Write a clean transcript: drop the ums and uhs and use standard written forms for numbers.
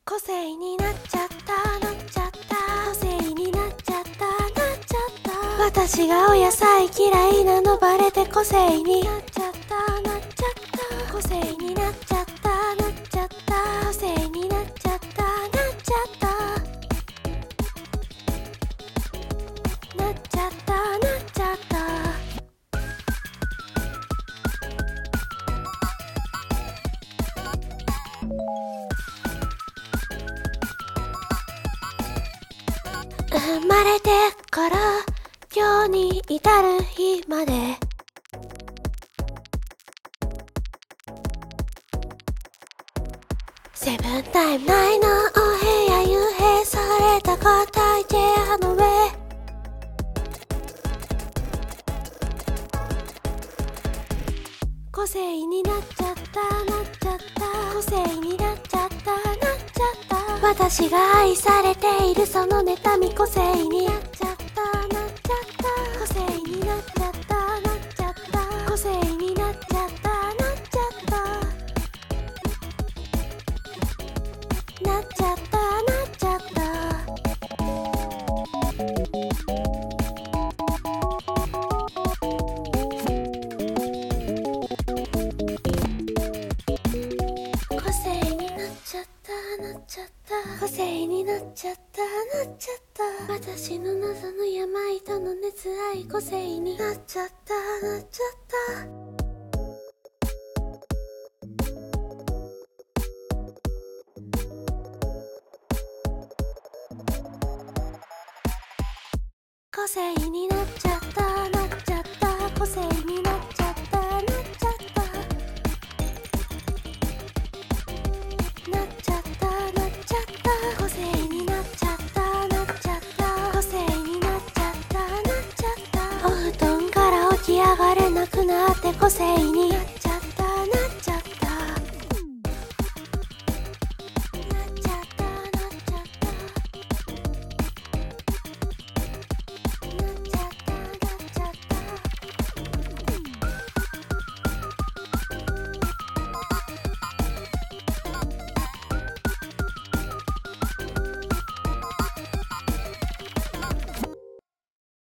個性になっちゃったなっちゃった個性になっちゃったなっちゃった私がお野菜嫌いなのバレて個性になっちゃったなっちゃった個性になっちゃったなっちゃった個性になっちゃったなっちゃったなっちゃったなっちゃった生まれてから今日に至る日までセブンタイム内のお部屋幽閉された硬いチェアの上個性になっちゃったなっちゃった個性になっちゃったなっちゃった私が愛されているその妬み個性になっちゃったなっちゃった個性になっちゃったなっちゃった個性になっちゃったなっちゃったなっちゃったなっちゃった個性になっちゃったなっちゃった個性になっちゃったなっちゃった私の謎の病との熱愛個性になっちゃったなっちゃった個性になっちゃったなっちゃった個性になっちゃったなっちゃったなっちゃったなっちゃった個性になっちゃったなっちゃった個性になっちゃったなっちゃったお布団から起き上がれなくなって個性になっ